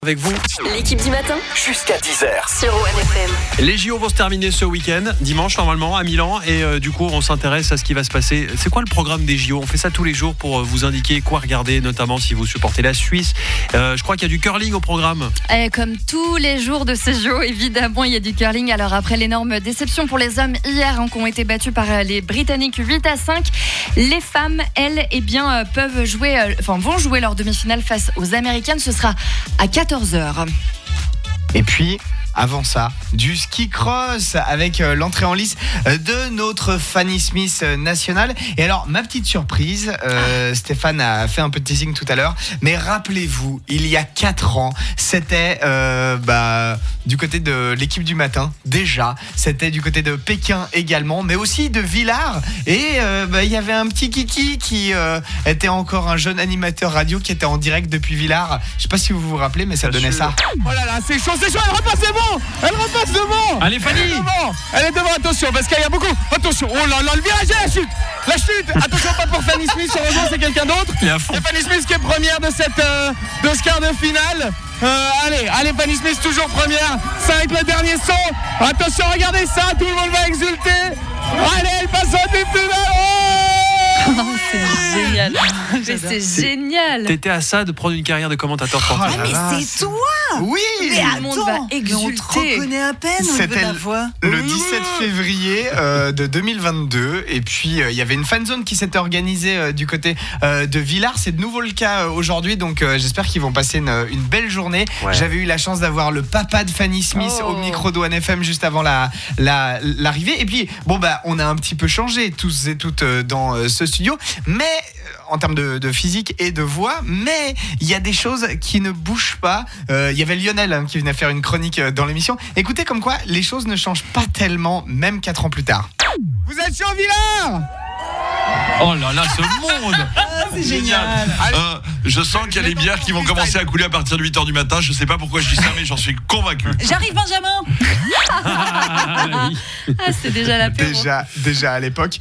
Avec vous. L'équipe du matin Jusqu'à 10h. sur OneFM. Les JO vont se terminer ce week-end, dimanche normalement à Milan, et du coup on s'intéresse à ce qui va se passer. C'est quoi le programme des JO ? On fait ça tous les jours pour vous indiquer quoi regarder, notamment si vous supportez la Suisse. Je crois qu'il y a du curling au programme. Comme tous les jours de ces JO, évidemment, il y a du curling. Alors après l'énorme déception pour les hommes hier, qui ont été battus par les Britanniques 8-5, les femmes, elles, vont jouer leur demi-finale face aux Américaines. Ce sera à 14h. Et puis, avant ça, du ski cross avec l'entrée en lice de notre Fanny Smith nationale. Et alors, ma petite surprise, Stéphane a fait un peu de teasing tout à l'heure, mais rappelez-vous, il y a 4 ans, c'était du côté de l'équipe du matin, déjà. C'était du côté de Pékin également, mais aussi de Villars. Et il y avait un petit kiki qui était encore un jeune animateur radio qui était en direct depuis Villars. Je sais pas si vous vous rappelez, mais ça donnait ça. Oh là là, c'est chaud, elle repasse devant. Elle repasse devant. Allez Fanny, elle est devant, attention, parce qu'il y a beaucoup. Attention, oh là là, le virage et la chute. Attention, pas pour Fanny Smith, heureusement c'est quelqu'un d'autre. Il est à fond. Et Fanny Smith qui est première de ce quart de finale. Allez, Fanny Smith toujours première. Ça va être le dernier saut. Attention, regardez ça, tout le monde va exulter. Allez, elle passe au demi-finale. C'est génial. Mais c'est génial. t'étais à ça de prendre une carrière de commentateur sportif. mais c'est toi. Oui. Tout le monde va Mais on te exulter. reconnaît à peine au niveau de C'était la voix. le 17 février de 2022. Et puis, il y avait une fan zone qui s'était organisée du côté de Villars. C'est de nouveau le cas aujourd'hui. Donc, j'espère qu'ils vont passer une belle journée. Ouais. J'avais eu la chance d'avoir le papa de Fanny Smith au micro de OneFM juste avant l'arrivée. Et puis, on a un petit peu changé tous et toutes dans ce studio. Mais en termes de physique et de voix, mais il y a des choses qui ne bougent pas. Il y avait Lionel qui venait faire une chronique dans l'émission. Écoutez comme quoi les choses ne changent pas tellement, même 4 ans plus tard. Vous êtes chaud, Villars? Oh là là, ce monde. C'est génial. Je sens qu'il y a des bières qui vont commencer à couler à partir de 8h du matin. Je sais pas pourquoi je dis ça, mais j'en suis convaincu. J'arrive, Benjamin. C'est déjà l'apéro. Déjà à l'époque.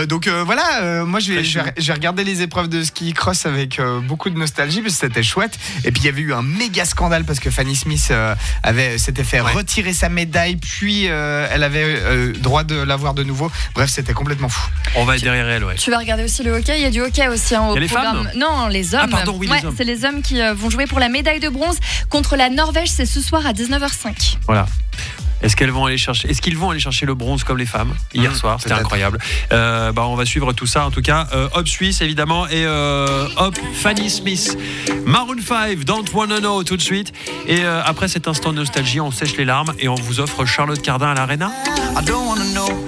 Moi je vais regarder les épreuves de ski cross avec beaucoup de nostalgie parce que c'était chouette. Et puis il y avait eu un méga scandale parce que Fanny Smith s'était fait retirer sa médaille, puis elle avait droit de l'avoir de nouveau. Bref, c'était complètement fou. On va être derrière elle, ouais. Tu vas regarder aussi le hockey. Il y a du hockey aussi au Il y a les programme. femmes ? Non, les hommes. Ah pardon, oui, les hommes. C'est les hommes qui vont jouer pour la médaille de bronze contre la Norvège. C'est ce soir à 19h05. Voilà. Est-ce qu'ils vont aller chercher le bronze comme les femmes hier soir? C'était peut-être. incroyable. On va suivre tout ça en tout cas. Hop Suisse évidemment et hop Fanny Smith. Maroon 5, Don't Wanna Know tout de suite. Et après cet instant de nostalgie, on sèche les larmes et on vous offre Charlotte Cardin à l'Arena. I don't wanna know